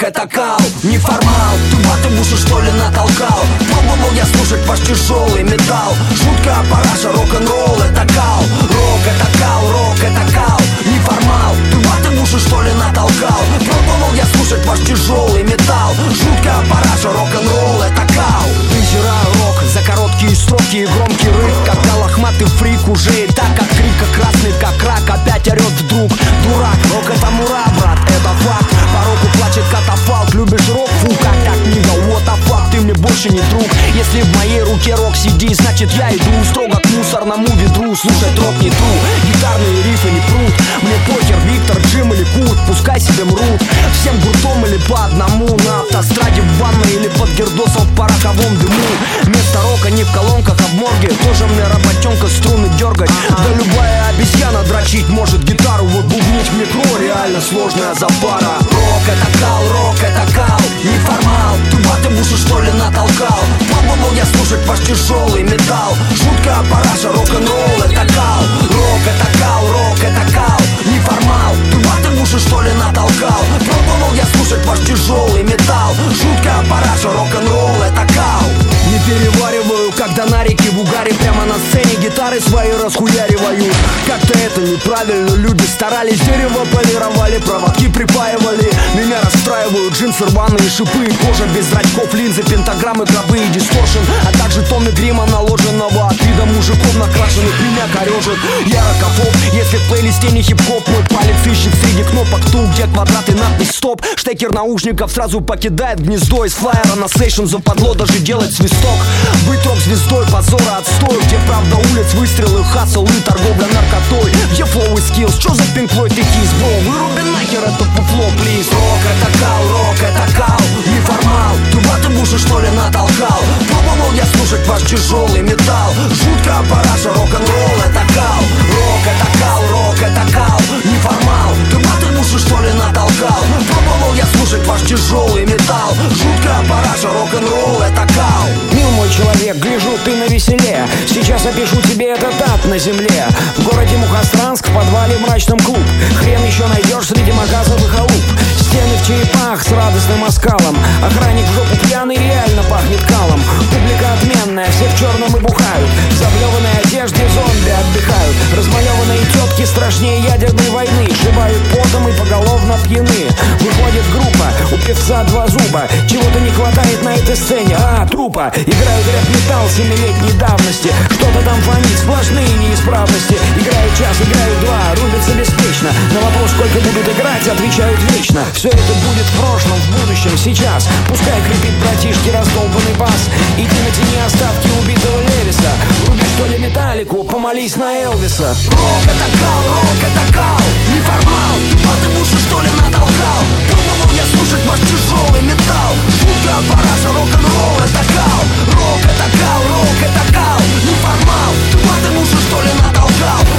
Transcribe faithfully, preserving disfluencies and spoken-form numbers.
рок это кал, неформал. Ты ваты в уши что ли натолкал? Пробовал я слушать ваш тяжелый металл. Шутка, параша, рок-н-ролл это кал. Рок это кал, рок это кал, неформал. Ты ваты в уши что ли натолкал? Пробовал я слушать ваш тяжелый металл. Шутка, параша, рок-н-ролл это кал. Презираю рок за короткие строки и громкий рык, когда лохматый фрик уже и так открыт, как красный, как рак. Опять орет вдруг дурак. Рок это мура, брат, это факт. По року плачет катафалк. Любишь рок? Фу, как так, нига, what the fuck. Ты мне больше не друг. Если в моей руке рок сидит, значит я иду строго к мусорному ведру. Слушать рок не тру, гитарные рифы не прут. Мне похер, Виктор, Джим или Кут, пускай себе мрут. Всем гуртом или по одному, на автостраде, в ванной или под гердосом в параковом дыму. Место рока не в колонках, а в морге. Тоже мне работенка струны дергать. Да любая обезьяна дрочить может гитару. Вот бубнить мне кро, реально сложная запара. Рок это кал, рок это кал, неформал. Ты ваты в уши что ли натолкал? Пробовал я слушать ваш тяжелый металл. Шутка, параша, рок-н-ролл это кал. Рок это кал, рок это кал, неформал. Ты ваты в уши что ли натолкал? Пробовал я слушать ваш тяжелый металл. Шутка, параша, рок-н-ролл это кал. Не перевариваю, когда на реке в угаре прямо на сцене гитары свои расхуяривают. Как-то это неправильно, люди старались, дерево полировали, проводки припаивали. Меня расстраивают джинсы, рваные шипы, кожа без зрачков, линзы, пентаграммы, гробы и дисторшн, а также тонны грима наложенного от вида мужиков накрашенных. Меня корежит, я рокофоб. Если в плейлисте не хип-хоп, мой палец ищет среди кнопок ту, где квадрат и надпись стоп. Штекер наушников сразу покидает гнездо. Из флайера на сейшн западло даже делать свисток. Быть рок-звездой, позора, отстой. Где правда улиц, выстрелы, хасл и торговля наркотой. Где флоу и скиллс, что за Pink Floyd и Kiss, бро? Выруби нахер это пуфло, плиз. Рок это кал, рок это кал, неформал. Ты ваты в уши что ли натолкал? Пробовал я слушать ваш тяжелый металл. Шутка, параша, рок-н-ролл это кал. Рок это кал, рок это кал, неформал. Ты ваты в уши что ли натолкал? Пробовал я слушать ваш тяжелый металл. Шутка, параша, рок-н-ролл это кал. Мил мой человек, гляжу, ты навеселе. Сейчас опишу тебе этот ад на земле. В городе Мухосранск, в подвале мрачном клуб. Хрен еще найдешь среди магазов и халуп. Стены в черепах с радостным оскалом. Охранник в жопу пьяный, реально пахнет калом. Публика отменная, все в черном и бухают. В заблеванной одежде зомби отдыхают. Размалеванные тетки страшнее ядерной войны. Шибают потом и поголовно пьяны. Выходит группа, у певца два зуба. Чего-то не хватает на этой сцене, а, трупа. Играют рэп-металл семилетней давности. Что-то там фонит, сплошные неисправности. Играют час, играют два, рубятся беспечно. На вопрос, сколько будут играть, отвечают вечно. Все это будет в прошлом, в будущем, сейчас. Пускай крепит братишки раздолбанный бас. Иди натяни остатки убитого Левиса. Руби что ли металлику, помолись на Элвиса. Рок это кал, рок это кал, неформал. Ваты в уши что ли натолкал? Пробовал я слушать ваш тяжелый металл. Шутка, параша, рок-н-ролл это кал. Рок это кал, рок это кал, неформал. Ваты в уши что ли натолкал?